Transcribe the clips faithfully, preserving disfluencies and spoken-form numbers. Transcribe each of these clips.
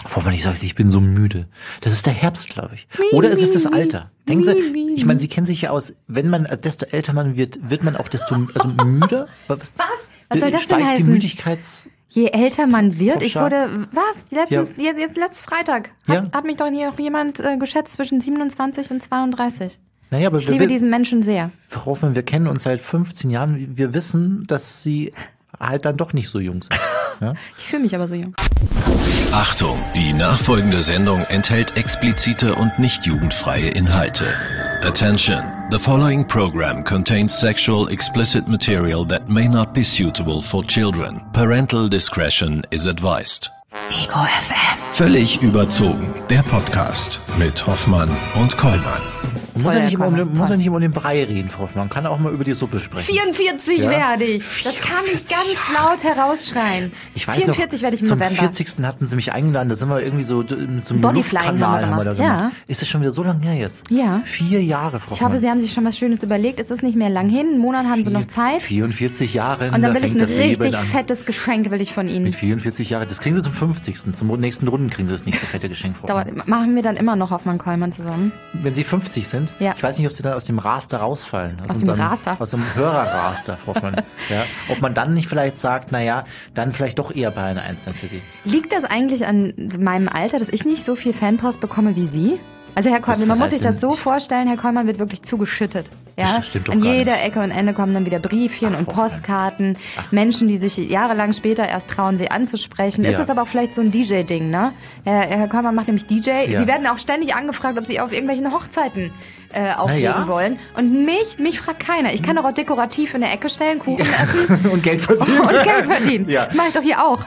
Wobei ich sage, ich bin so müde. Das ist der Herbst, glaube ich. Oder ist es das Alter? Denken Sie, ich meine, Sie kennen sich ja aus, wenn man, desto älter man wird, wird man auch desto also müder. Was? Was soll das Steigt denn heißen? die Müdigkeits... Je älter man wird, ich wurde, was? Letztens, Ja. jetzt, jetzt letzten Freitag hat, Ja. hat mich doch hier auch jemand äh, geschätzt zwischen siebenundzwanzig und zweiunddreißig. Naja, aber Ich wir, liebe wir, diesen Menschen sehr. Frau Hoffmann, wir kennen uns seit fünfzehn Jahren. Wir wissen, dass Sie halt dann doch nicht so jung sind. Ja? Ich fühle mich aber so jung. Achtung, die nachfolgende Sendung enthält explizite und nicht jugendfreie Inhalte. Attention, the following program contains sexual explicit material that may not be suitable for children. Parental discretion is advised. Ego F M. Völlig überzogen, der Podcast mit Hoffmann und Kollmann. Muss ja, nicht immer um, Voll. den- muss ja nicht immer um den Brei reden, Frau Hoffmann. Man kann auch mal über die Suppe sprechen. vierundvierzig Ja? werde ich. Das kann ich ganz laut herausschreien. Ich weiß vierundvierzig noch, werde ich im zum November. vierzigsten hatten sie mich eingeladen, da sind wir irgendwie so d- mit so einem Bodyflying Luftkanal haben wir da gemacht, so. ja. Ist das schon wieder so lange her jetzt? Ja. Vier Jahre, Frau Ich hoffe, Hoffmann. Sie haben sich schon was Schönes überlegt. Es ist nicht mehr lang hin. Einen Monat haben Sie noch Zeit. vierundvierzig Jahre. Und dann da will ich fängt ein das Leben richtig an. fettes Geschenk will ich von Ihnen. Mit vierundvierzig Jahren. Das kriegen Sie zum fünfzigsten Zum nächsten Runden kriegen Sie das nächste fette Geschenk, Frau Hoffmann. Dauert, machen wir dann immer noch Hoffmann Kollmann zusammen. Wenn Sie fünfzig sind, Ja. ich weiß nicht, ob Sie dann aus dem Raster rausfallen. Aus dem unserem, Raster? Aus dem Hörerraster, Frau Hoffmann. Ja. Ob man dann nicht vielleicht sagt, naja, dann vielleicht doch eher bei einer Eins dann für Sie. Liegt das eigentlich an meinem Alter, dass ich nicht so viel Fanpost bekomme wie Sie? Also Herr Kollmann, Was- man was muss heißt sich das denn- so vorstellen, Herr Kollmann wird wirklich zugeschüttet. Ja? Das stimmt doch An gar jeder nicht. Ecke und Ende kommen dann wieder Briefchen Ach, und Frau Hoffmann. Postkarten. Menschen, die sich jahrelang später erst trauen, sie anzusprechen. Ja. Ist das aber auch vielleicht so ein D J-Ding, ne? Herr, Herr Kollmann macht nämlich D J. Ja. Sie werden auch ständig angefragt, ob Sie auf irgendwelchen Hochzeiten äh, auflegen ja. wollen. Und mich, mich fragt keiner. Ich kann doch auch dekorativ in der Ecke stellen, Kuchen essen Und Geld verdienen. und Geld verdienen. Ja. Das mache ich doch hier auch.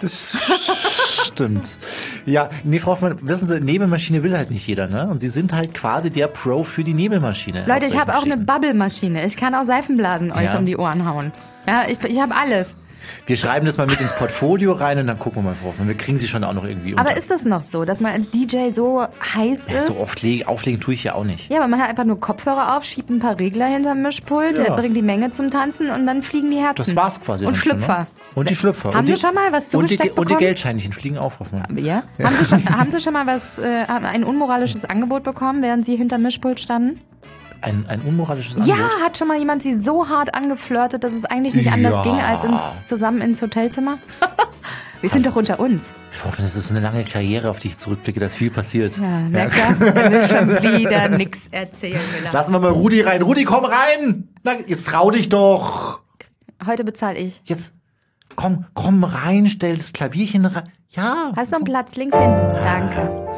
Stimmt. Ja, nee, Frau Hoffmann, wissen Sie, Nebelmaschine will halt nicht jeder, ne? Und Sie sind halt quasi der Pro für die Nebelmaschine. Leute, auf ich habe auch solchen eine Schienen. Bubble-Maschine. Ich kann auch Seifenblasen euch Ja. um die Ohren hauen. Ja, ich, ich habe alles. Wir schreiben das mal mit ins Portfolio rein und dann gucken wir mal, Frau Hoffmann. Wir kriegen Sie schon auch noch irgendwie unter. Aber ist das noch so, dass man als D J so heiß ja, ist? so oft le- auflegen tue ich ja auch nicht. Ja, aber man hat einfach nur Kopfhörer auf, schiebt ein paar Regler hinterm Mischpult, Ja. bringt die Menge zum Tanzen und dann fliegen die Herzen. Das war's quasi. Und dann schon, Schlüpfer. Ne? Und die Schlüpfer. Haben und Sie die, schon mal was und die, zugesteckt und die bekommen? Geldscheinchen fliegen auf, Hoffmann. Ja? Haben, Sie schon, haben Sie schon mal was, äh, ein unmoralisches Angebot bekommen, während Sie hinterm Mischpult standen? Ein, ein unmoralisches Angebot. Ja, hat schon mal jemand Sie so hart angeflirtet, dass es eigentlich nicht anders Ja. ging, als ins, zusammen ins Hotelzimmer? Wir sind doch unter uns. Frau Hoffmann, das ist eine lange Karriere, auf die ich zurückblicke. Da ist viel passiert. Ja, merkt ihr? Er will schon wieder nix erzählen. Will er. Lassen wir mal Rudi rein. Rudi, komm rein! Na, jetzt trau dich doch! Heute bezahle ich. Jetzt, komm, komm rein, stell das Klavierchen rein. Ja. Hast du einen Platz links hinten? Danke.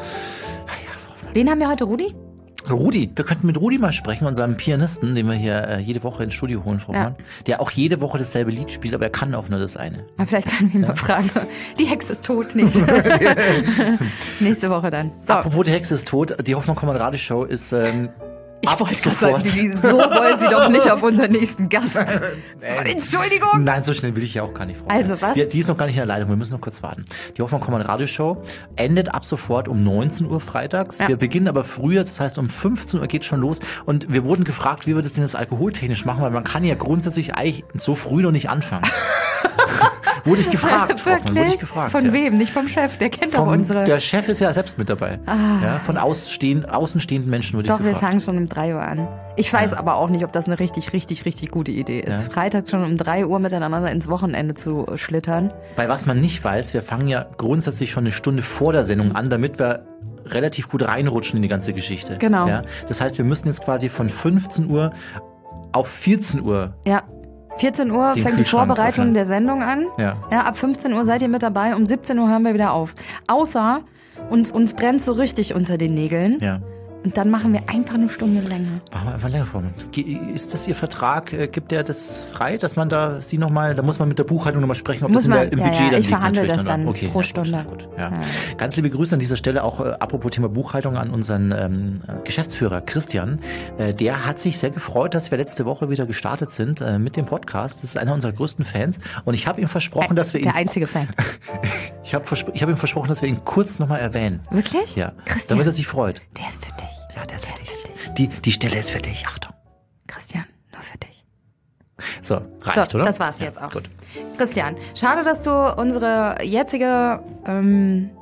Wen haben wir heute, Rudi? Rudi, wir könnten mit Rudi mal sprechen, unserem Pianisten, den wir hier äh, jede Woche ins Studio holen, Frau Ja. Hoffmann. Der auch jede Woche dasselbe Lied spielt, aber er kann auch nur das eine. Na, vielleicht können wir ihn mal fragen. Die Hexe ist tot. Nächste, Nächste Woche dann. So, Apropos, die Hexe ist tot, die Hoffmann-Kommand-Radio-Show ist ähm, ich ab wollte gerade sofort... sagen, die- so wollen Sie doch nicht auf unseren nächsten Gast. Entschuldigung. Nein, so schnell will ich ja auch gar nicht, Frau Also, Hoffmann. was? Die, die ist noch gar nicht in der Leitung, wir müssen noch kurz warten. Die Hoffmann-Kommand-Radio-Show endet ab sofort um neunzehn Uhr freitags. Ja. Wir beginnen aber früher, das heißt um fünfzehn Uhr geht schon los. Und wir wurden gefragt, wie wir das denn jetzt alkoholtechnisch machen, weil man kann ja grundsätzlich eigentlich so früh noch nicht anfangen. Wurde ich gefragt, Frau Hoffmann, wurde ich Wirklich? gefragt. Von ja. wem? Nicht vom Chef. Der kennt doch Vom, unsere. der Chef ist ja selbst mit dabei. Ah. Ja, von ausstehend, außenstehenden Menschen wurde Doch, ich wir gefragt. fangen schon um drei Uhr an. Ich weiß aber auch nicht, ob das eine richtig, richtig, richtig gute Idee ist. Ja. Freitags schon um drei Uhr miteinander ins Wochenende zu schlittern. Weil was man nicht weiß, wir fangen ja grundsätzlich schon eine Stunde vor der Sendung an, damit wir relativ gut reinrutschen in die ganze Geschichte. Genau. Ja? Das heißt, wir müssen jetzt quasi von fünfzehn Uhr auf vierzehn Uhr. Ja. vierzehn Uhr Den fängt die Kühlschrank Vorbereitung öffnen. der Sendung an. Ja. Ja, ab fünfzehn Uhr seid ihr mit dabei. Um siebzehn Uhr hören wir wieder auf. Außer uns, uns brennt so richtig unter den Nägeln. Ja. Und dann machen wir einfach eine Stunde länger. Machen wir einfach länger vor. Ge- Ist das Ihr Vertrag? Äh, Gibt der das frei, dass man da Sie nochmal, da muss man mit der Buchhaltung nochmal sprechen, ob Muss das in man- der, im ja, Budget ja, dann ich liegt verhandle natürlich das dann okay, pro ja, gut, Stunde. ja, gut, ja. Ja. Ganz liebe Grüße an dieser Stelle auch, äh, apropos Thema Buchhaltung, an unseren ähm, Geschäftsführer Christian. Äh, der hat sich sehr gefreut, dass wir letzte Woche wieder gestartet sind äh, mit dem Podcast. Das ist einer unserer größten Fans und ich habe ihm versprochen, dass wir ihn Der einzige Fan. ich habe verspr- ich habe ihm versprochen, dass wir ihn kurz nochmal erwähnen. Wirklich? Ja, Christian. damit er sich freut. Der ist für dich. Ja, der ist für dich. Die, die Stelle ist für dich. Achtung. Christian, nur für dich. So, reicht, So, oder? das war's Ja, jetzt auch. Gut. Christian, schade, dass du unsere jetzige ähm,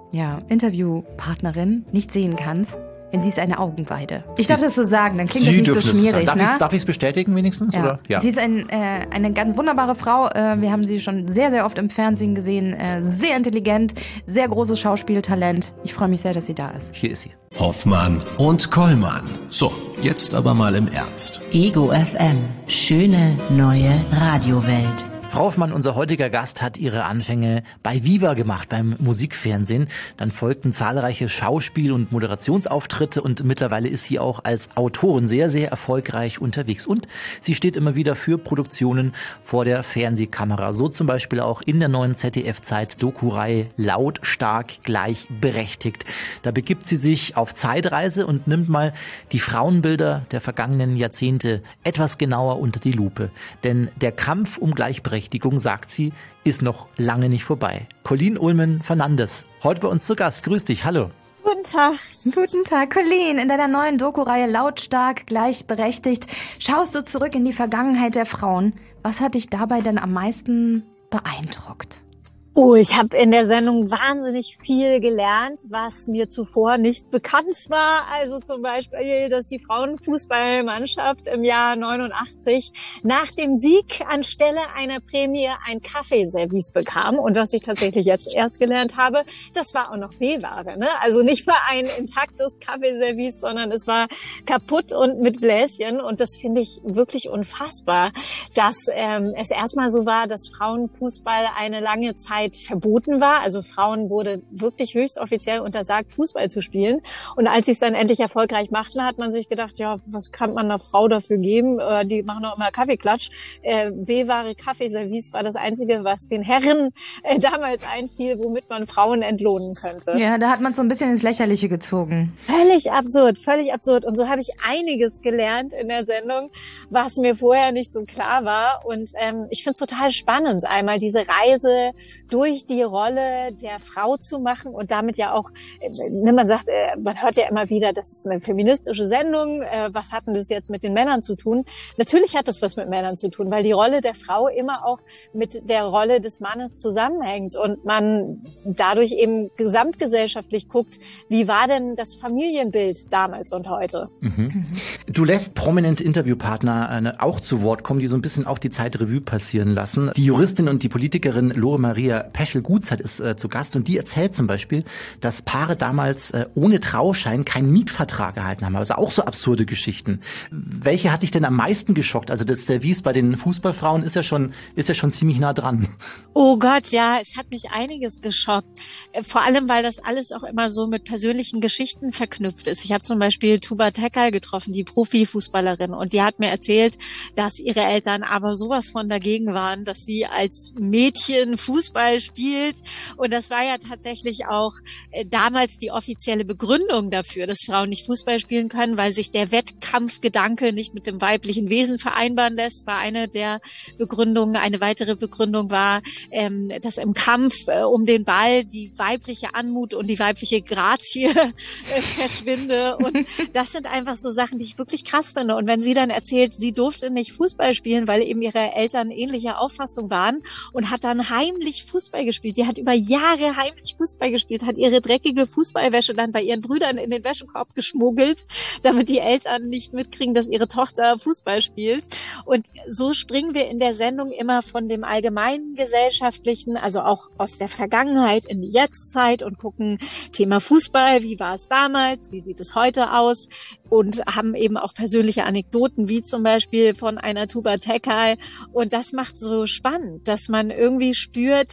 ja, Interviewpartnerin nicht sehen kannst, denn sie ist eine Augenweide. Ich darf das so sagen, dann klingt Sie das nicht so schmierig. Darf ne? ich es darf ich's bestätigen wenigstens? Ja. Oder? Ja. Sie ist ein, äh, eine ganz wunderbare Frau. Äh, wir haben sie schon sehr, sehr oft im Fernsehen gesehen. Äh, sehr intelligent, sehr großes Schauspieltalent. Ich freue mich sehr, dass sie da ist. Hier ist sie. Hoffmann und Kollmann. So, jetzt aber mal im Ernst. Ego F M. Schöne neue Radiowelt. Frau Hoffmann, unser heutiger Gast, hat ihre Anfänge bei Viva gemacht, beim Musikfernsehen. Dann folgten zahlreiche Schauspiel- und Moderationsauftritte und mittlerweile ist sie auch als Autorin sehr, sehr erfolgreich unterwegs. Und sie steht immer wieder für Produktionen vor der Fernsehkamera. So zum Beispiel auch in der neuen Z D F-Zeit-Doku-Reihe Lautstark gleichberechtigt. Da begibt sie sich auf Zeitreise und nimmt mal die Frauenbilder der vergangenen Jahrzehnte etwas genauer unter die Lupe. Denn der Kampf um Gleichberechtigung, sagt sie, ist noch lange nicht vorbei. Colleen Ullmann-Fernandes, heute bei uns zu Gast. Grüß dich, hallo. Guten Tag. Guten Tag, Colleen. In deiner neuen Doku-Reihe Lautstark gleichberechtigt schaust du zurück in die Vergangenheit der Frauen. Was hat dich dabei denn am meisten beeindruckt? Oh, ich habe in der Sendung wahnsinnig viel gelernt, was mir zuvor nicht bekannt war. Also zum Beispiel, dass die Frauenfußballmannschaft im Jahr neunundachtzig nach dem Sieg anstelle einer Prämie ein Kaffeeservice bekam. Und was ich tatsächlich jetzt erst gelernt habe, das war auch noch B-Ware. Ne? Also nicht mal ein intaktes Kaffeeservice, sondern es war kaputt und mit Bläschen. Und das finde ich wirklich unfassbar, dass ähm, es erstmal so war, dass Frauenfußball eine lange Zeit verboten war. Also Frauen wurde wirklich höchst offiziell untersagt, Fußball zu spielen. Und als sie es dann endlich erfolgreich machten, hat man sich gedacht, ja, was kann man einer Frau dafür geben? Äh, die machen doch immer Kaffeeklatsch. Äh, B-Ware Kaffeeservice war das Einzige, was den Herren äh, damals einfiel, womit man Frauen entlohnen könnte. Ja, da hat man so ein bisschen ins Lächerliche gezogen. Völlig absurd, völlig absurd. Und so habe ich einiges gelernt in der Sendung, was mir vorher nicht so klar war. Und ähm, ich finde es total spannend, einmal diese Reise durch die Rolle der Frau zu machen und damit ja auch, ne, man sagt, man hört ja immer wieder, das ist eine feministische Sendung, was hat denn das jetzt mit den Männern zu tun? Natürlich hat das was mit Männern zu tun, weil die Rolle der Frau immer auch mit der Rolle des Mannes zusammenhängt und man dadurch eben gesamtgesellschaftlich guckt, wie war denn das Familienbild damals und heute? Mhm. Du lässt prominente Interviewpartner auch zu Wort kommen, die so ein bisschen auch die Zeit Revue passieren lassen. Die Juristin und die Politikerin Lore Maria Peschel-Gutzeit ist äh, zu Gast und die erzählt zum Beispiel, dass Paare damals äh, ohne Trauschein keinen Mietvertrag erhalten haben. Also auch so absurde Geschichten. Welche hat dich denn am meisten geschockt? Also das Service bei den Fußballfrauen ist ja schon ist ja schon ziemlich nah dran. Oh Gott, ja, es hat mich einiges geschockt. Vor allem, weil das alles auch immer so mit persönlichen Geschichten verknüpft ist. Ich habe zum Beispiel Tuba Tekal getroffen, die Profifußballerin, und die hat mir erzählt, dass ihre Eltern aber sowas von dagegen waren, dass sie als Mädchen Fußball spielt. Und das war ja tatsächlich auch äh, damals die offizielle Begründung dafür, dass Frauen nicht Fußball spielen können, weil sich der Wettkampfgedanke nicht mit dem weiblichen Wesen vereinbaren lässt, war eine der Begründungen. Eine weitere Begründung war, ähm, dass im Kampf äh, um den Ball die weibliche Anmut und die weibliche Grazie äh, verschwinde. Und das sind einfach so Sachen, die ich wirklich krass finde. Und wenn sie dann erzählt, sie durfte nicht Fußball spielen, weil eben ihre Eltern ähnlicher Auffassung waren, und hat dann heimlich Fußball gespielt. Die hat über Jahre heimlich Fußball gespielt, hat ihre dreckige Fußballwäsche dann bei ihren Brüdern in den Wäschekorb geschmuggelt, damit die Eltern nicht mitkriegen, dass ihre Tochter Fußball spielt. Und so springen wir in der Sendung immer von dem allgemeinen gesellschaftlichen, also auch aus der Vergangenheit in die Jetztzeit, und gucken Thema Fußball, wie war es damals, wie sieht es heute aus, und haben eben auch persönliche Anekdoten, wie zum Beispiel von einer Tuba Tekal. Und das macht so spannend, dass man irgendwie spürt,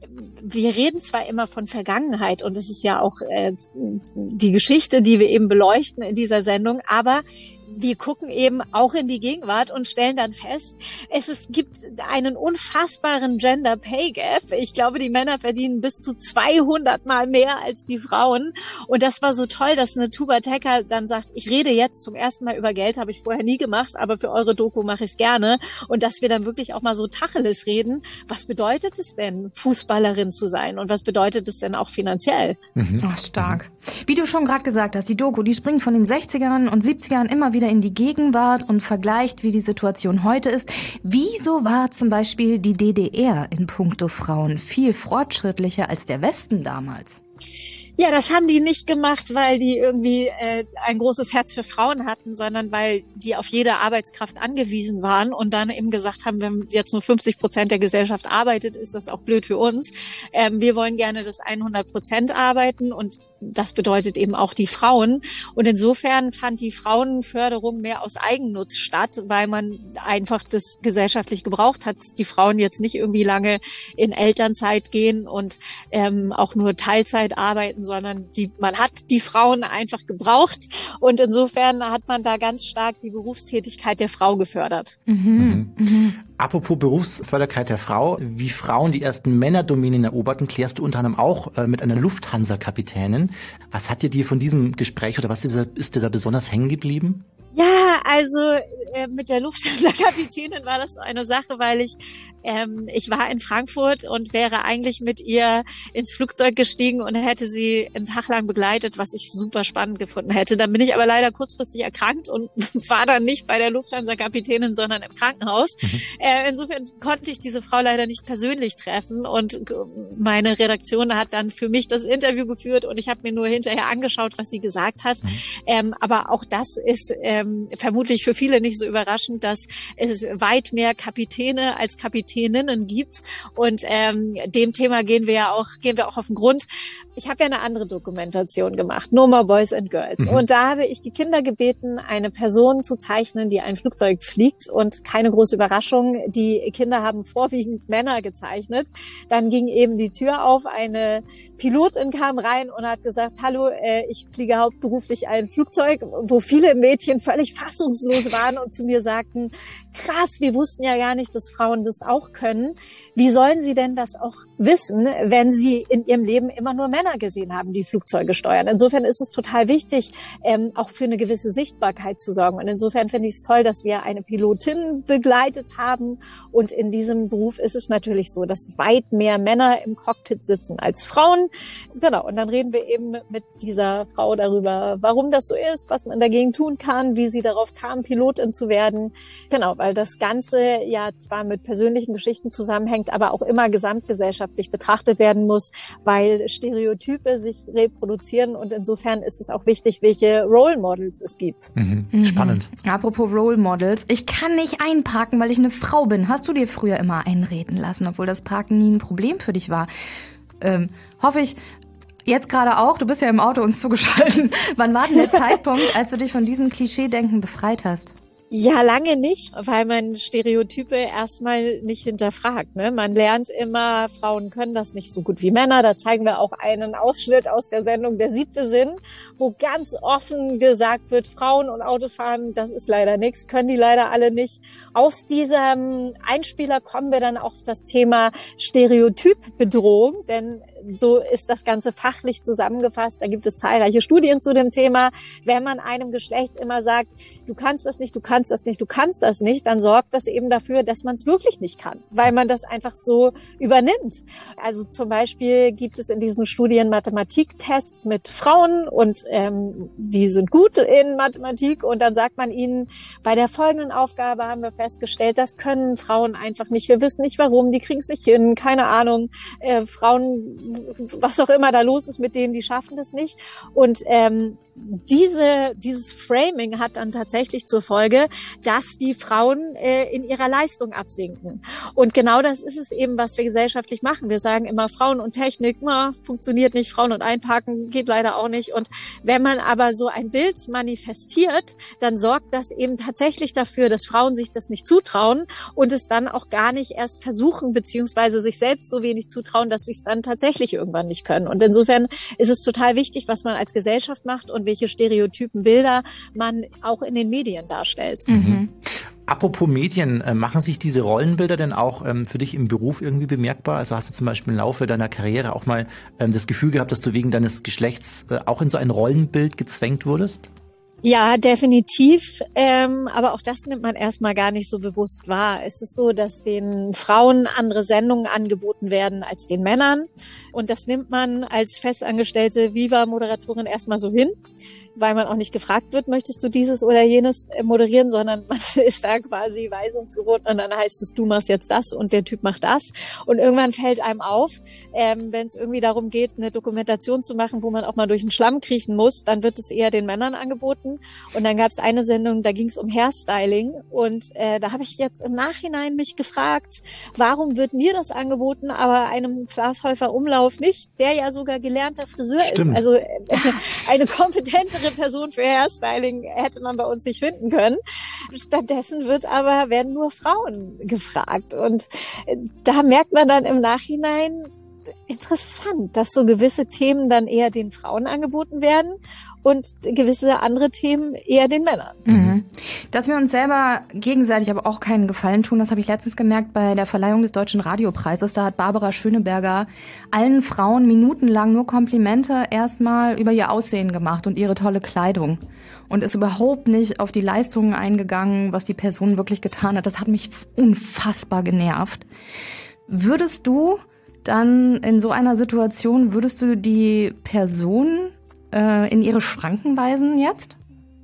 wir reden zwar immer von Vergangenheit, und das ist ja auch äh, die Geschichte, die wir eben beleuchten in dieser Sendung, aber wir gucken eben auch in die Gegenwart und stellen dann fest, es ist, gibt einen unfassbaren Gender Pay Gap. Ich glaube, die Männer verdienen bis zu zweihundert Mal mehr als die Frauen. Und das war so toll, dass eine Tuba Tekal dann sagt, ich rede jetzt zum ersten Mal über Geld, habe ich vorher nie gemacht, aber für eure Doku mache ich es gerne. Und dass wir dann wirklich auch mal so Tacheles reden. Was bedeutet es denn, Fußballerin zu sein? Und was bedeutet es denn auch finanziell? Mhm. Ach, stark. Wie du schon gerade gesagt hast, die Doku, die springt von den sechzigern und siebzigern immer wieder in die Gegenwart und vergleicht, wie die Situation heute ist. Wieso war zum Beispiel die D D R in puncto Frauen viel fortschrittlicher als der Westen damals? Ja, das haben die nicht gemacht, weil die irgendwie äh, ein großes Herz für Frauen hatten, sondern weil die auf jede Arbeitskraft angewiesen waren und dann eben gesagt haben, wenn jetzt nur fünfzig Prozent der Gesellschaft arbeitet, ist das auch blöd für uns. Ähm, wir wollen gerne, dass hundert Prozent arbeiten und das bedeutet eben auch die Frauen. Und insofern fand die Frauenförderung mehr aus Eigennutz statt, weil man einfach das gesellschaftlich gebraucht hat, dass die Frauen jetzt nicht irgendwie lange in Elternzeit gehen und ähm, auch nur Teilzeit arbeiten, sondern die, man hat die Frauen einfach gebraucht und insofern hat man da ganz stark die Berufstätigkeit der Frau gefördert. Mhm. Mhm. Apropos Berufsförderkeit der Frau, wie Frauen die ersten Männerdomänen eroberten, klärst du unter anderem auch äh, mit einer Lufthansa-Kapitänin. Was hat dir dir von diesem Gespräch oder was ist, ist dir da besonders hängen geblieben? Ja, also äh, mit der Lufthansa-Kapitänin war das so eine Sache, weil ich ähm, ich war in Frankfurt und wäre eigentlich mit ihr ins Flugzeug gestiegen und hätte sie einen Tag lang begleitet, was ich super spannend gefunden hätte. Dann bin ich aber leider kurzfristig erkrankt und war dann nicht bei der Lufthansa-Kapitänin, sondern im Krankenhaus. Mhm. Äh, insofern konnte ich diese Frau leider nicht persönlich treffen und meine Redaktion hat dann für mich das Interview geführt und ich habe mir nur hinterher angeschaut, was sie gesagt hat. Mhm. Ähm, aber auch das ist ähm, vermutlich für viele nicht so überraschend, dass es weit mehr Kapitäne als Kapitäninnen gibt und ähm, dem Thema gehen wir ja auch gehen wir auch auf den Grund. Ich habe ja eine andere Dokumentation gemacht, No More Boys and Girls. Mhm. Und da habe ich die Kinder gebeten, eine Person zu zeichnen, die ein Flugzeug fliegt. Und keine große Überraschung, die Kinder haben vorwiegend Männer gezeichnet. Dann ging eben die Tür auf, eine Pilotin kam rein und hat gesagt, hallo, äh, ich fliege hauptberuflich ein Flugzeug, wo viele Mädchen völlig fassungslos waren und zu mir sagten, krass, wir wussten ja gar nicht, dass Frauen das auch können. Wie sollen sie denn das auch wissen, wenn sie in ihrem Leben immer nur Männer gesehen haben, die Flugzeuge steuern? Insofern ist es total wichtig, ähm, auch für eine gewisse Sichtbarkeit zu sorgen. Und insofern finde ich es toll, dass wir eine Pilotin begleitet haben. Und in diesem Beruf ist es natürlich so, dass weit mehr Männer im Cockpit sitzen als Frauen. Genau. Und dann reden wir eben mit dieser Frau darüber, warum das so ist, was man dagegen tun kann, wie sie darauf kam, Pilotin zu werden. Genau, weil das Ganze ja zwar mit persönlichen Geschichten zusammenhängt, aber auch immer gesamtgesellschaftlich betrachtet werden muss, weil Stereotype sich reproduzieren und insofern ist es auch wichtig, welche Role Models es gibt. Mhm. Spannend. Mhm. Apropos Role Models, ich kann nicht einparken, weil ich eine Frau bin. Hast du dir früher immer einreden lassen, obwohl das Parken nie ein Problem für dich war? Ähm, hoffe ich, jetzt gerade auch, du bist ja im Auto uns zugeschaltet. Wann war denn der Zeitpunkt, als du dich von diesem Klischee-Denken befreit hast? Ja, lange nicht, weil man Stereotype erstmal nicht hinterfragt. Ne? Man lernt immer, Frauen können das nicht so gut wie Männer. Da zeigen wir auch einen Ausschnitt aus der Sendung Der siebte Sinn, wo ganz offen gesagt wird, Frauen und Autofahren, das ist leider nichts, können die leider alle nicht. Aus diesem Einspieler kommen wir dann auch auf das Thema Stereotypbedrohung, denn so ist das Ganze fachlich zusammengefasst. Da gibt es zahlreiche Studien zu dem Thema. Wenn man einem Geschlecht immer sagt, du kannst das nicht, du kannst das nicht, du kannst das nicht, dann sorgt das eben dafür, dass man es wirklich nicht kann, weil man das einfach so übernimmt. Also zum Beispiel gibt es in diesen Studien Mathematiktests mit Frauen und ähm, die sind gut in Mathematik und dann sagt man ihnen, bei der folgenden Aufgabe haben wir festgestellt, das können Frauen einfach nicht. Wir wissen nicht warum, die kriegen es nicht hin, keine Ahnung. Äh, Frauen was auch immer da los ist mit denen, die schaffen das nicht. Und ähm, diese dieses Framing hat dann tatsächlich zur Folge, dass die Frauen äh, in ihrer Leistung absinken. Und genau das ist es eben, was wir gesellschaftlich machen. Wir sagen immer, Frauen und Technik, na, funktioniert nicht, Frauen und Einparken geht leider auch nicht. Und wenn man aber so ein Bild manifestiert, dann sorgt das eben tatsächlich dafür, dass Frauen sich das nicht zutrauen und es dann auch gar nicht erst versuchen, beziehungsweise sich selbst so wenig zutrauen, dass sie es dann tatsächlich irgendwann nicht können. Und insofern ist es total wichtig, was man als Gesellschaft macht und welche Stereotypen Bilder man auch in den Medien darstellt. Mhm. Apropos Medien, äh, machen sich diese Rollenbilder denn auch ähm, für dich im Beruf irgendwie bemerkbar? Also hast du zum Beispiel im Laufe deiner Karriere auch mal ähm, das Gefühl gehabt, dass du wegen deines Geschlechts äh, auch in so ein Rollenbild gezwängt wurdest? Ja, definitiv. Ähm, aber auch das nimmt man erstmal gar nicht so bewusst wahr. Es ist so, dass den Frauen andere Sendungen angeboten werden als den Männern. Und das nimmt man als festangestellte Viva-Moderatorin erstmal so hin. weil man auch nicht gefragt wird, möchtest du dieses oder jenes moderieren, sondern man ist da quasi weisungsgewohnt und dann heißt es, du machst jetzt das und der Typ macht das. Und irgendwann fällt einem auf, ähm, wenn es irgendwie darum geht, eine Dokumentation zu machen, wo man auch mal durch den Schlamm kriechen muss, dann wird es eher den Männern angeboten. Und dann gab es eine Sendung, da ging es um Hairstyling und äh, da habe ich jetzt im Nachhinein mich gefragt, warum wird mir das angeboten, aber einem Klaas Häufer Umlauf nicht, der ja sogar gelernter Friseur Stimmt. ist. Also äh, eine kompetentere Person für Hairstyling hätte man bei uns nicht finden können. Stattdessen wird aber, werden nur Frauen gefragt. Und äh, da merkt man dann im Nachhinein, interessant, dass so gewisse Themen dann eher den Frauen angeboten werden und gewisse andere Themen eher den Männern. Mhm. Dass wir uns selber gegenseitig aber auch keinen Gefallen tun, das habe ich letztens gemerkt bei der Verleihung des Deutschen Radiopreises. Da hat Barbara Schöneberger allen Frauen minutenlang nur Komplimente erstmal über ihr Aussehen gemacht und ihre tolle Kleidung und ist überhaupt nicht auf die Leistungen eingegangen, was die Person wirklich getan hat. Das hat mich unfassbar genervt. Würdest du dann in so einer Situation, würdest du die Person äh, in ihre Schranken weisen jetzt?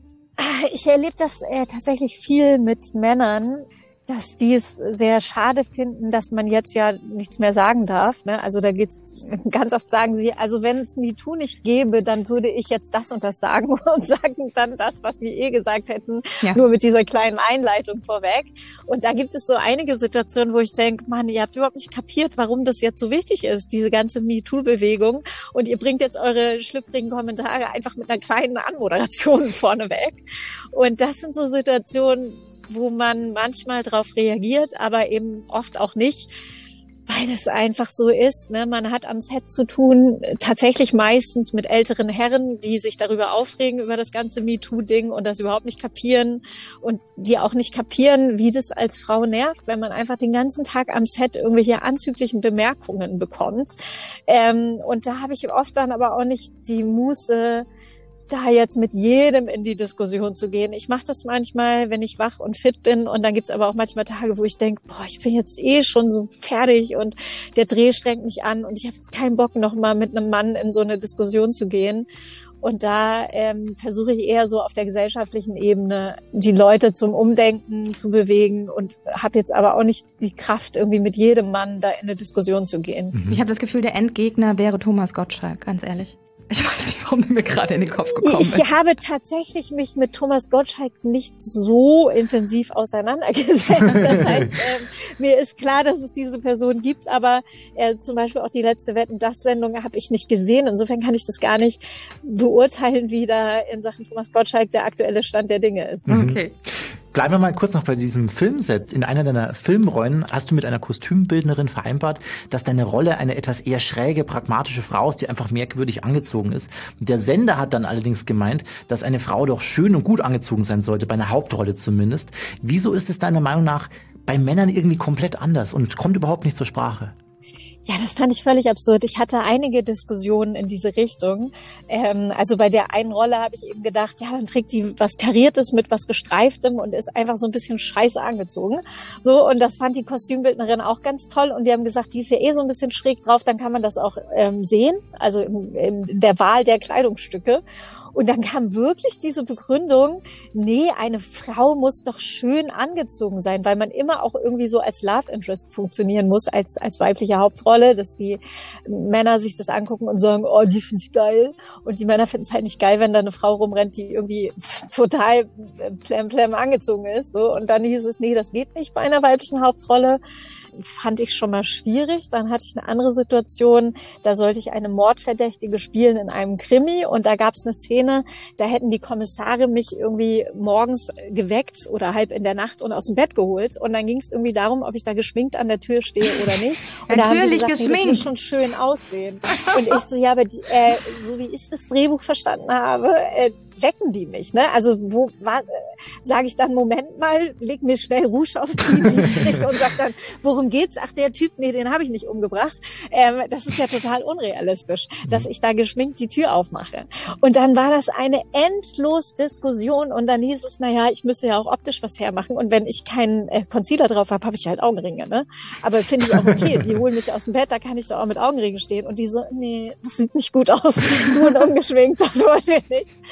Ich erlebe das äh, tatsächlich viel mit Männern, dass die es sehr schade finden, dass man jetzt ja nichts mehr sagen darf. Ne? Also da geht's ganz oft sagen sie, also wenn es MeToo nicht gäbe, dann würde ich jetzt das und das sagen und sagen dann das, was sie eh gesagt hätten, ja. Nur mit dieser kleinen Einleitung vorweg. Und da gibt es so einige Situationen, wo ich denke, Mann, ihr habt überhaupt nicht kapiert, warum das jetzt so wichtig ist, diese ganze MeToo-Bewegung. Und ihr bringt jetzt eure schlüpfrigen Kommentare einfach mit einer kleinen Anmoderation vorneweg. Und das sind so Situationen, wo man manchmal drauf reagiert, aber eben oft auch nicht, weil es einfach so ist. Ne? Man hat am Set zu tun, tatsächlich meistens mit älteren Herren, die sich darüber aufregen, über das ganze MeToo-Ding und das überhaupt nicht kapieren und die auch nicht kapieren, wie das als Frau nervt, wenn man einfach den ganzen Tag am Set irgendwelche anzüglichen Bemerkungen bekommt. Ähm, und da habe ich oft dann aber auch nicht die Muße, da jetzt mit jedem in die Diskussion zu gehen. Ich mache das manchmal, wenn ich wach und fit bin und dann gibt's aber auch manchmal Tage, wo ich denke, boah, ich bin jetzt eh schon so fertig und der Dreh strengt mich an und ich habe jetzt keinen Bock, noch mal mit einem Mann in so eine Diskussion zu gehen. Und da ähm, versuche ich eher so auf der gesellschaftlichen Ebene die Leute zum Umdenken zu bewegen und habe jetzt aber auch nicht die Kraft, irgendwie mit jedem Mann da in eine Diskussion zu gehen. Mhm. Ich habe das Gefühl, der Endgegner wäre Thomas Gottschalk, ganz ehrlich. Ich weiß nicht, warum der mir gerade in den Kopf gekommen ist. Ich habe tatsächlich mich mit Thomas Gottschalk nicht so intensiv auseinandergesetzt. Das heißt, ähm, mir ist klar, dass es diese Person gibt, aber äh, zum Beispiel auch die letzte Wetten, das Sendung habe ich nicht gesehen. Insofern kann ich das gar nicht beurteilen, wie da in Sachen Thomas Gottschalk der aktuelle Stand der Dinge ist. Okay. Bleiben wir mal kurz noch bei diesem Filmset. In einer deiner Filmrollen hast du mit einer Kostümbildnerin vereinbart, dass deine Rolle eine etwas eher schräge, pragmatische Frau ist, die einfach merkwürdig angezogen ist. Der Sender hat dann allerdings gemeint, dass eine Frau doch schön und gut angezogen sein sollte, bei einer Hauptrolle zumindest. Wieso ist es deiner Meinung nach bei Männern irgendwie komplett anders und kommt überhaupt nicht zur Sprache? Ja, das fand ich völlig absurd. Ich hatte einige Diskussionen in diese Richtung. Ähm, also bei der einen Rolle habe ich eben gedacht, ja, dann trägt die was Kariertes mit was Gestreiftem und ist einfach so ein bisschen scheiße angezogen. So, und das fand die Kostümbildnerin auch ganz toll. Und die haben gesagt, die ist ja eh so ein bisschen schräg drauf, dann kann man das auch ähm, sehen, also in, in der Wahl der Kleidungsstücke. Und dann kam wirklich diese Begründung, nee, eine Frau muss doch schön angezogen sein, weil man immer auch irgendwie so als Love Interest funktionieren muss, als als weibliche Hauptrolle, dass die Männer sich das angucken und sagen, oh, die finde ich geil. Und die Männer finden es halt nicht geil, wenn da eine Frau rumrennt, die irgendwie total plem plem angezogen ist. So. Und dann hieß es, nee, das geht nicht bei einer weiblichen Hauptrolle. Fand ich schon mal schwierig. Dann hatte ich eine andere Situation, da sollte ich eine Mordverdächtige spielen in einem Krimi und da gab es eine Szene, da hätten die Kommissare mich irgendwie morgens geweckt oder halb in der Nacht und aus dem Bett geholt und dann ging es irgendwie darum, ob ich da geschminkt an der Tür stehe oder nicht. Und Natürlich da haben die gesagt, geschminkt. Nee, das muss schon schön aussehen. Und ich so, ja, aber die, äh, so wie ich das Drehbuch verstanden habe, äh, wecken die mich, ne? Also wo war, äh, sage ich dann, Moment mal, leg mir schnell Rouge aufs Zielstrich und sag dann, worum geht's? Ach, der Typ, nee, den habe ich nicht umgebracht. Ähm, das ist ja total unrealistisch, dass ich da geschminkt die Tür aufmache. Und dann war das eine endlos Diskussion und dann hieß es, naja, ich müsste ja auch optisch was hermachen und wenn ich keinen äh, Concealer drauf habe, habe ich halt Augenringe, ne? Aber finde ich auch okay, die holen mich aus dem Bett, da kann ich doch auch mit Augenringen stehen und die so, nee, das sieht nicht gut aus, nur ungeschminkt, das wollen wir nicht.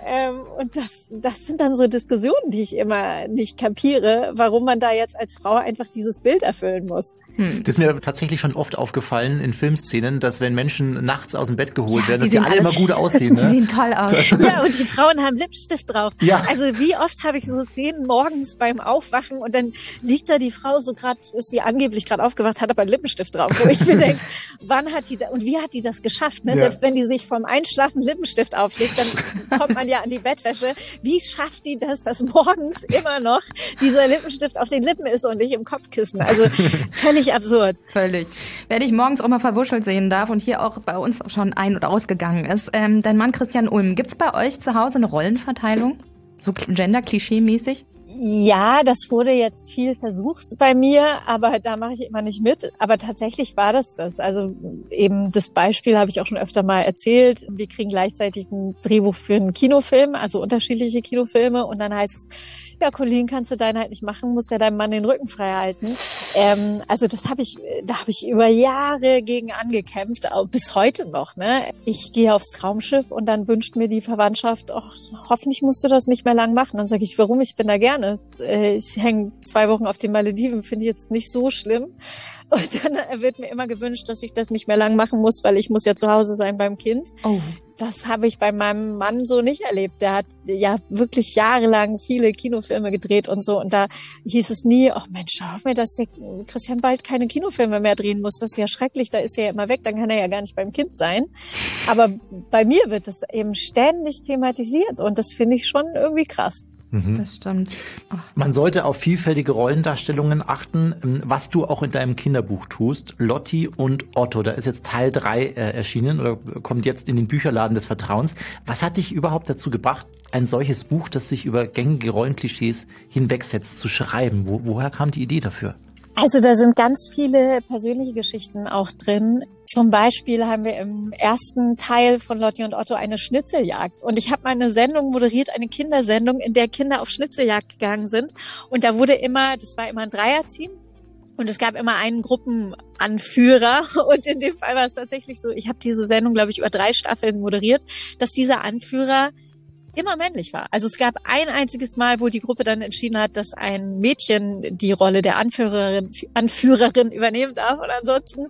Ähm, und das, das sind dann so Diskussionen, die ich immer nicht kapiere, warum man da jetzt als Frau einfach dieses Bild erfüllen muss. Hm. Das ist mir tatsächlich schon oft aufgefallen in Filmszenen, dass wenn Menschen nachts aus dem Bett geholt ja, werden, dass die alle immer gut aussehen. Ne? Die sehen toll aus. Ja, und die Frauen haben Lippenstift drauf. Ja. Also wie oft habe ich so Szenen morgens beim Aufwachen und dann liegt da die Frau so gerade, ist sie angeblich gerade aufgewacht, hat aber einen Lippenstift drauf. Wo ich mir denke, wann hat die da, und wie hat die das geschafft? Ne? Ja. Selbst wenn die sich vorm Einschlafen Lippenstift auflegt, dann kommt man ja an die Bettwäsche. Wie schafft die das, dass morgens immer noch dieser Lippenstift auf den Lippen ist und nicht im Kopfkissen? Also völlig absurd. Völlig. Wer dich morgens auch mal verwuschelt sehen darf und hier auch bei uns schon ein- und ausgegangen ist, ähm, dein Mann Christian Ulm, gibt's bei euch zu Hause eine Rollenverteilung? So Gender-Klischee-mäßig? Ja, das wurde jetzt viel versucht bei mir, aber da mache ich immer nicht mit. Aber tatsächlich war das das. Also eben das Beispiel habe ich auch schon öfter mal erzählt. Wir kriegen gleichzeitig ein Drehbuch für einen Kinofilm, also unterschiedliche Kinofilme. Und dann heißt es, ja, Colleen, kannst du deinen halt nicht machen, musst ja deinem Mann den Rücken frei halten. Ähm, also das habe ich, da habe ich über Jahre gegen angekämpft, auch bis heute noch. Ne? Ich gehe aufs Traumschiff und dann wünscht mir die Verwandtschaft, ach, hoffentlich musst du das nicht mehr lang machen. Dann sage ich, warum? Ich bin da gerne. Ich hänge zwei Wochen auf den Malediven, finde ich jetzt nicht so schlimm. Und dann wird mir immer gewünscht, dass ich das nicht mehr lang machen muss, weil ich muss ja zu Hause sein beim Kind. Oh. Das habe ich bei meinem Mann so nicht erlebt. Der hat ja wirklich jahrelang viele Kinofilme gedreht und so. Und da hieß es nie, ach Mensch, hoff mir, dass der Christian bald keine Kinofilme mehr drehen muss. Das ist ja schrecklich, da ist er ja immer weg, dann kann er ja gar nicht beim Kind sein. Aber bei mir wird es eben ständig thematisiert und das finde ich schon irgendwie krass. Mhm. Das stimmt. Ach. Man sollte auf vielfältige Rollendarstellungen achten, was du auch in deinem Kinderbuch tust. Lotti und Otto, da ist jetzt Teil drei äh, erschienen oder kommt jetzt in den Bücherladen des Vertrauens. Was hat dich überhaupt dazu gebracht, ein solches Buch, das sich über gängige Rollenklischees hinwegsetzt, zu schreiben? Wo, woher kam die Idee dafür? Also da sind ganz viele persönliche Geschichten auch drin. Zum Beispiel haben wir im ersten Teil von Lotti und Otto eine Schnitzeljagd. Und ich habe mal eine Sendung moderiert, eine Kindersendung, in der Kinder auf Schnitzeljagd gegangen sind. Und da wurde immer, das war immer ein Dreierteam. Und es gab immer einen Gruppenanführer. Und in dem Fall war es tatsächlich so, ich habe diese Sendung, glaube ich, über drei Staffeln moderiert, dass dieser Anführer immer männlich war. Also es gab ein einziges Mal, wo die Gruppe dann entschieden hat, dass ein Mädchen die Rolle der Anführerin, Anführerin übernehmen darf. Und ansonsten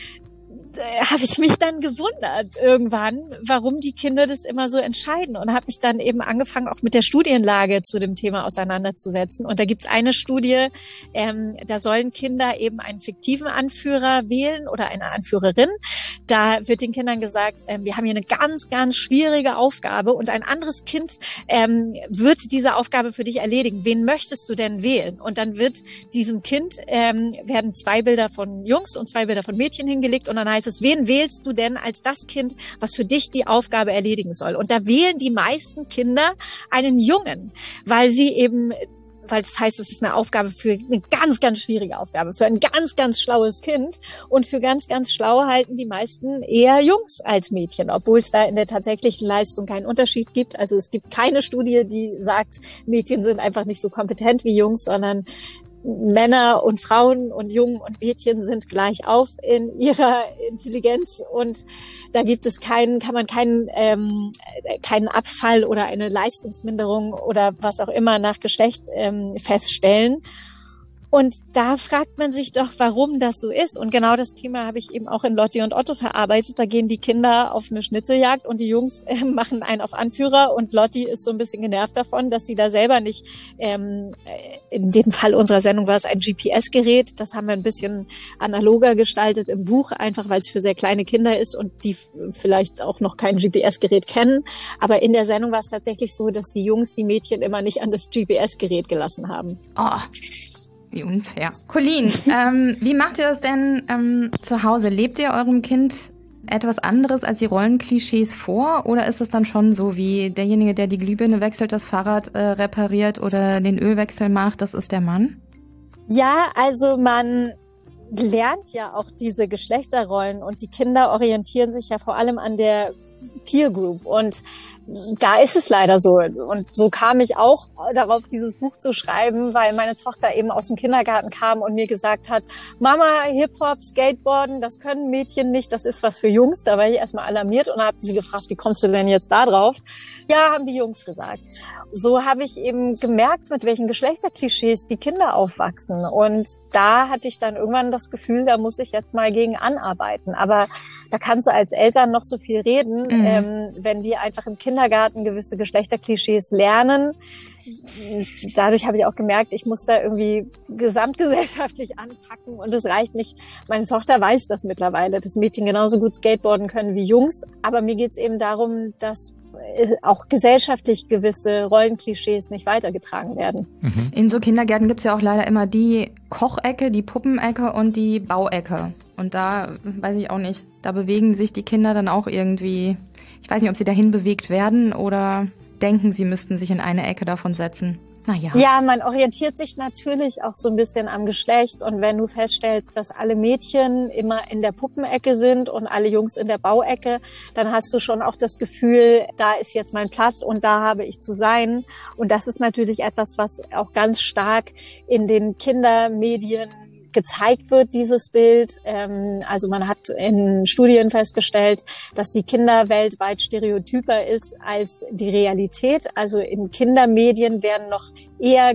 habe ich mich dann gewundert irgendwann, warum die Kinder das immer so entscheiden und habe mich dann eben angefangen, auch mit der Studienlage zu dem Thema auseinanderzusetzen. Und da gibt's eine Studie, ähm, da sollen Kinder eben einen fiktiven Anführer wählen oder eine Anführerin. Da wird den Kindern gesagt, ähm, wir haben hier eine ganz, ganz schwierige Aufgabe und ein anderes Kind ähm, wird diese Aufgabe für dich erledigen. Wen möchtest du denn wählen? Und dann wird diesem Kind, ähm, werden zwei Bilder von Jungs und zwei Bilder von Mädchen hingelegt und dann heißt es, wen wählst du denn als das Kind, was für dich die Aufgabe erledigen soll? Und da wählen die meisten Kinder einen Jungen, weil sie eben, weil das heißt, es ist eine Aufgabe für eine ganz, ganz schwierige Aufgabe, für ein ganz, ganz schlaues Kind. Und für ganz, ganz schlau halten die meisten eher Jungs als Mädchen, obwohl es da in der tatsächlichen Leistung keinen Unterschied gibt. Also es gibt keine Studie, die sagt, Mädchen sind einfach nicht so kompetent wie Jungs, sondern Männer und Frauen und Jungen und Mädchen sind gleich auf in ihrer Intelligenz und da gibt es keinen, kann man keinen, ähm, keinen Abfall oder eine Leistungsminderung oder was auch immer nach Geschlecht ähm, feststellen. Und da fragt man sich doch, warum das so ist. Und genau das Thema habe ich eben auch in Lotti und Otto verarbeitet. Da gehen die Kinder auf eine Schnitzeljagd und die Jungs äh, machen einen auf Anführer. Und Lotti ist so ein bisschen genervt davon, dass sie da selber nicht, ähm, in dem Fall unserer Sendung war es ein G P S-Gerät. Das haben wir ein bisschen analoger gestaltet im Buch, einfach weil es für sehr kleine Kinder ist und die vielleicht auch noch kein G P S-Gerät kennen. Aber in der Sendung war es tatsächlich so, dass die Jungs die Mädchen immer nicht an das G P S-Gerät gelassen haben. Oh. Wie unfair. Colleen, ähm, wie macht ihr das denn ähm, zu Hause? Lebt ihr eurem Kind etwas anderes als die Rollenklischees vor? Oder ist es dann schon so, wie derjenige, der die Glühbirne wechselt, das Fahrrad äh, repariert oder den Ölwechsel macht, das ist der Mann? Ja, also man lernt ja auch diese Geschlechterrollen und die Kinder orientieren sich ja vor allem an der Peer Group. Und da ist es leider so. Und so kam ich auch darauf, dieses Buch zu schreiben, weil meine Tochter eben aus dem Kindergarten kam und mir gesagt hat, Mama, Hip-Hop, Skateboarden, das können Mädchen nicht, das ist was für Jungs. Da war ich erstmal alarmiert und habe sie gefragt, wie kommst du denn jetzt da drauf? Ja, haben die Jungs gesagt. So habe ich eben gemerkt, mit welchen Geschlechterklischees die Kinder aufwachsen. Und da hatte ich dann irgendwann das Gefühl, da muss ich jetzt mal gegen anarbeiten. Aber da kannst du als Eltern noch so viel reden, mhm. ähm, wenn die einfach im Kindergarten gewisse Geschlechterklischees lernen. Dadurch habe ich auch gemerkt, ich muss da irgendwie gesamtgesellschaftlich anpacken und es reicht nicht. Meine Tochter weiß das mittlerweile, dass Mädchen genauso gut Skateboarden können wie Jungs. Aber mir geht es eben darum, dass auch gesellschaftlich gewisse Rollenklischees nicht weitergetragen werden. Mhm. In so Kindergärten gibt es ja auch leider immer die Kochecke, die Puppenecke und die Bauecke. Und da weiß ich auch nicht, da bewegen sich die Kinder dann auch irgendwie, ich weiß nicht, ob sie dahin bewegt werden oder denken, sie müssten sich in eine Ecke davon setzen. Naja. Ja, man orientiert sich natürlich auch so ein bisschen am Geschlecht. Und wenn du feststellst, dass alle Mädchen immer in der Puppenecke sind und alle Jungs in der Bauecke, dann hast du schon auch das Gefühl, da ist jetzt mein Platz und da habe ich zu sein. Und das ist natürlich etwas, was auch ganz stark in den Kindermedien gezeigt wird, dieses Bild. Also man hat in Studien festgestellt, dass die Kinder weltweit stereotyper ist als die Realität. Also in Kindermedien werden noch eher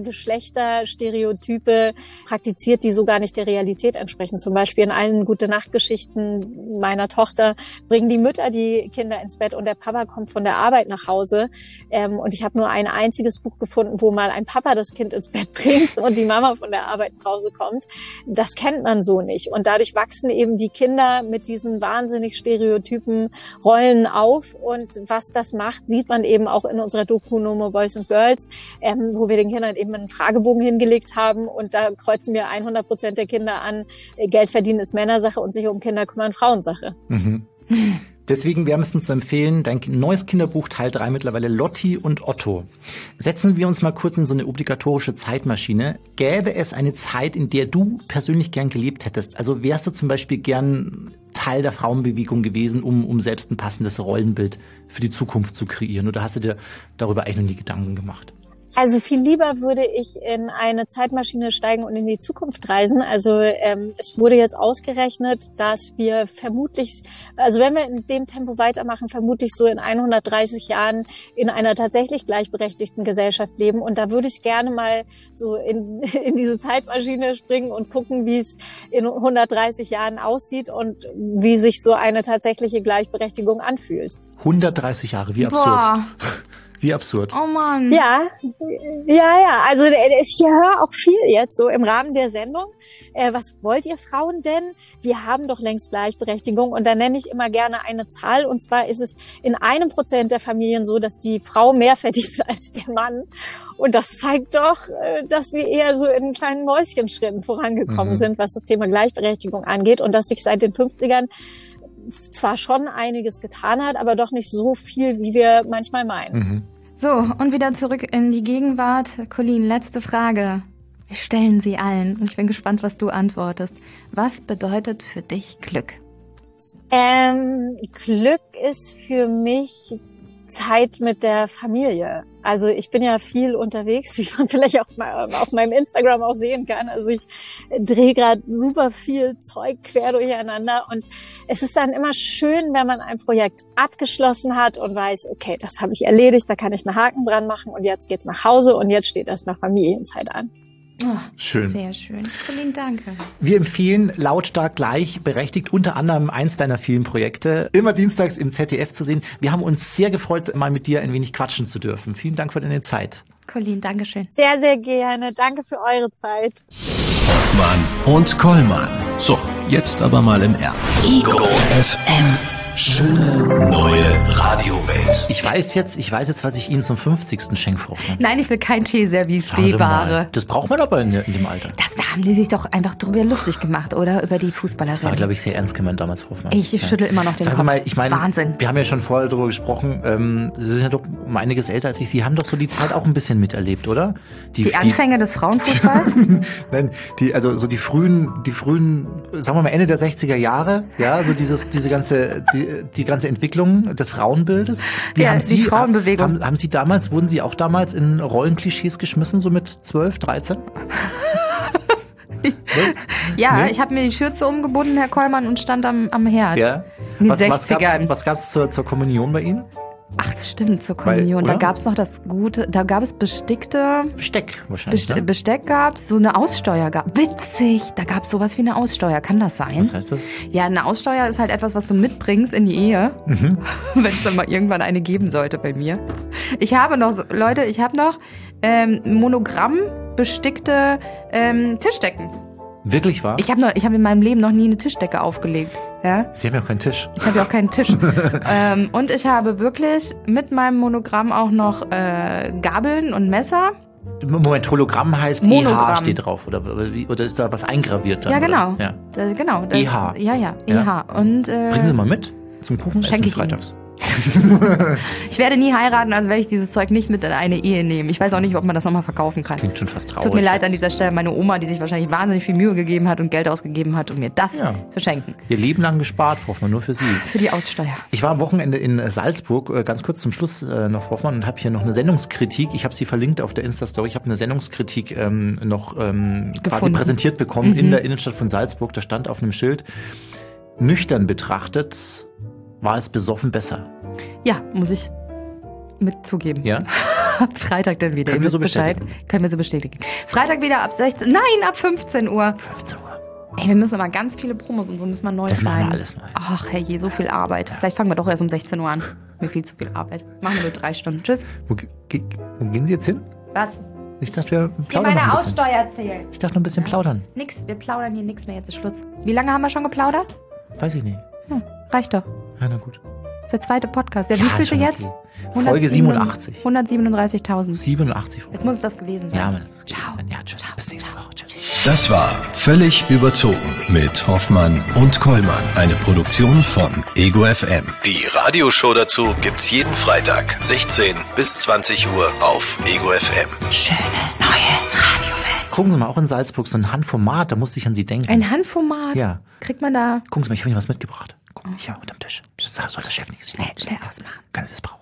Geschlechterstereotype praktiziert, die so gar nicht der Realität entsprechen. Zum Beispiel in allen Gute-Nacht-Geschichten meiner Tochter bringen die Mütter die Kinder ins Bett und der Papa kommt von der Arbeit nach Hause. Und ich habe nur ein einziges Buch gefunden, wo mal ein Papa das Kind ins Bett bringt und die Mama von der Arbeit nach Hause kommt. Das kennt man so nicht. Und dadurch wachsen eben die Kinder mit diesen wahnsinnig stereotypen Rollen auf. Und was das macht, sieht man eben auch in unserer Doku No More Boys and Girls, ähm, wo wir den Kindern eben einen Fragebogen hingelegt haben. Und da kreuzen wir hundert Prozent der Kinder an, Geld verdienen ist Männersache und sich um Kinder kümmern Frauensache. Mhm. Deswegen wärmstens zu empfehlen, dein neues Kinderbuch Teil drei mittlerweile Lotti und Otto. Setzen wir uns mal kurz in so eine obligatorische Zeitmaschine. Gäbe es eine Zeit, in der du persönlich gern gelebt hättest? Also wärst du zum Beispiel gern Teil der Frauenbewegung gewesen, um, um selbst ein passendes Rollenbild für die Zukunft zu kreieren? Oder hast du dir darüber eigentlich noch nie Gedanken gemacht? Also viel lieber würde ich in eine Zeitmaschine steigen und in die Zukunft reisen. Also ähm, es wurde jetzt ausgerechnet, dass wir vermutlich, also wenn wir in dem Tempo weitermachen, vermutlich so in hundertdreißig Jahren in einer tatsächlich gleichberechtigten Gesellschaft leben. Und da würde ich gerne mal so in, in diese Zeitmaschine springen und gucken, wie es in hundertdreißig Jahren aussieht und wie sich so eine tatsächliche Gleichberechtigung anfühlt. hundertdreißig Jahre, wie absurd. Boah. Wie absurd. Oh Mann. Ja, ja, ja. Also ich höre auch viel jetzt so im Rahmen der Sendung. Äh, was wollt ihr Frauen denn? Wir haben doch längst Gleichberechtigung. Und da nenne ich immer gerne eine Zahl. Und zwar ist es in einem Prozent der Familien so, dass die Frau mehr verdient als der Mann. Und das zeigt doch, dass wir eher so in kleinen Mäuschenschritten vorangekommen mhm. sind, was das Thema Gleichberechtigung angeht. Und dass sich seit den fünfzigern zwar schon einiges getan hat, aber doch nicht so viel, wie wir manchmal meinen. Mhm. So, und wieder zurück in die Gegenwart. Colleen, letzte Frage. Wir stellen sie allen und ich bin gespannt, was du antwortest. Was bedeutet für dich Glück? Ähm, Glück ist für mich Zeit mit der Familie. Also ich bin ja viel unterwegs, wie man vielleicht auch mal auf meinem Instagram auch sehen kann. Also ich drehe gerade super viel Zeug quer durcheinander und es ist dann immer schön, wenn man ein Projekt abgeschlossen hat und weiß, okay, das habe ich erledigt, da kann ich einen Haken dran machen und jetzt geht's nach Hause und jetzt steht erst mal Familienzeit an. Oh, schön. Sehr schön. Colleen, danke. Wir empfehlen lautstark gleichberechtigt unter anderem eins deiner vielen Projekte, immer dienstags im Z D F zu sehen. Wir haben uns sehr gefreut, mal mit dir ein wenig quatschen zu dürfen. Vielen Dank für deine Zeit. Colleen, Dankeschön. Sehr, sehr gerne. Danke für eure Zeit. Hoffmann und Kollmann. So, jetzt aber mal im Ernst. Ego F M. Schöne neue Radiowelt. Ich weiß jetzt, ich weiß jetzt, was ich Ihnen zum fünfzigsten schenke, Frau Hoffmann. Nein, ich will kein Teeservice, Schauen Sie B-Ware. mal. Das braucht man aber in, in dem Alter. Das, da haben die sich doch einfach drüber lustig gemacht, oder? Über die Fußballerin. Das war, glaube ich, sehr ernst gemeint damals, Frau Hoffmann. Ich schüttel immer noch den Sagen Kopf. Sie mal, ich meine, Wahnsinn. Wir haben ja schon vorher darüber gesprochen, ähm, Sie sind ja doch um einiges älter als ich. Sie haben doch so die Zeit auch ein bisschen miterlebt, oder? Die, die Anfänge des Frauenfußballs? Nein, die, also so die frühen, die frühen, sagen wir mal Ende der sechziger Jahre, ja, so dieses, diese ganze, die, die, die ganze Entwicklung des Frauenbildes. Wie Ja, haben die Sie, Frauenbewegung. Haben, haben Sie damals, wurden Sie auch damals in Rollenklischees geschmissen, so mit zwölf, dreizehn? Ja, Nee? ich habe mir die Schürze umgebunden, Herr Kollmann, und stand am, am Herd. Ja. In den Was, was gab's, sechzigern. was gab's zur, zur Kommunion bei Ihnen? Ach, das stimmt, zur Weil, Kommunion. Da oder? gab's noch das Gute, da gab es bestickte, Besteck wahrscheinlich, Best ne? Besteck gab's, so eine Aussteuer gab. Witzig, da gab's sowas wie eine Aussteuer, kann das sein? Was heißt das? Ja, eine Aussteuer ist halt etwas, was du mitbringst in die Ehe, Mhm. wenn es dann mal irgendwann eine geben sollte bei mir. Ich habe noch, so, Leute, ich habe noch ähm, Monogramm bestickte ähm, Tischdecken. Wirklich wahr? Ich habe noch, ich habe in meinem Leben noch nie eine Tischdecke aufgelegt. Ja? Sie haben ja auch keinen Tisch. Ich habe ja auch keinen Tisch. ähm, und ich habe wirklich mit meinem Monogramm auch noch äh, Gabeln und Messer. Moment, Hologramm heißt E Monogramm. H steht drauf, oder, wie- oder ist da was eingraviert dann? Ja, genau. Oder? Ja. Da, genau. Das, E H. Ja, ja, E Ja. H. Und, äh, Bringen Sie mal mit zum Kuchen Schenke ich Ihnen. freitags. ich werde nie heiraten, also werde ich dieses Zeug nicht mit in eine Ehe nehmen. Ich weiß auch nicht, ob man das nochmal verkaufen kann. Klingt schon fast traurig. Tut mir leid jetzt. an dieser Stelle, meine Oma, die sich wahrscheinlich wahnsinnig viel Mühe gegeben hat und Geld ausgegeben hat, um mir das Ja. zu schenken. Ihr Leben lang gespart, Frau Hoffmann, nur für Sie. Für die Aussteuer. Ich war am Wochenende in Salzburg, äh, ganz kurz zum Schluss äh, noch, Frau Hoffmann, und habe hier noch eine Sendungskritik. Ich habe sie verlinkt auf der Insta-Story. Ich habe eine Sendungskritik ähm, noch ähm, quasi Gefunden. präsentiert bekommen Mhm. in der Innenstadt von Salzburg. Da stand auf einem Schild, nüchtern betrachtet war es besoffen besser. Ja, muss ich mit zugeben. Ja? Freitag dann wieder. Können Ihr wir so wisst Bescheid. bestätigen. Können wir so bestätigen. Freitag wieder ab sechzehn, nein, ab fünfzehn Uhr. fünfzehn Uhr. Ey, wir müssen aber ganz viele Promos und so müssen wir neu Das machen wir schreiben. alles neu. Ach, herrje, so viel Arbeit. Vielleicht fangen wir doch erst um sechzehn Uhr an. Mir viel zu viel Arbeit. Machen wir nur drei Stunden. Tschüss. Wo, ge- ge- wo gehen Sie jetzt hin? Was? Ich dachte, wir Dir plaudern noch meine ein bisschen. Aussteuer erzählen. Ich dachte noch ein bisschen plaudern. Nix, wir plaudern hier nichts mehr. Jetzt ist Schluss. Wie lange haben wir schon geplaudert? Weiß ich nicht. Hm, reicht doch. Ja, na gut. Das ist der zweite Podcast. Ja, Ja, wie ist viel schon jetzt? okay. Folge siebenundachtzig. hundertsiebenunddreißigtausend. siebenundachtzig. Jetzt muss es das gewesen sein. Ja, Mann. Ciao. Ja, tschüss. Bis nächste Woche. Tschüss. Das war Völlig überzogen mit Hoffmann und Kollmann. Eine Produktion von Ego F M. Die Radioshow dazu gibt's jeden Freitag, sechzehn bis zwanzig Uhr auf Ego F M. Schöne neue Radiowelt. Gucken Sie mal, auch in Salzburg so ein Handformat, da musste ich an Sie denken. Ein Handformat. Ja. Kriegt man da Gucken Sie mal, ich habe Ihnen was mitgebracht. Gucken Sie, hier unterm Tisch. Das soll der Chef nicht sehen. schnell, schnell ausmachen. Können Sie es brauchen?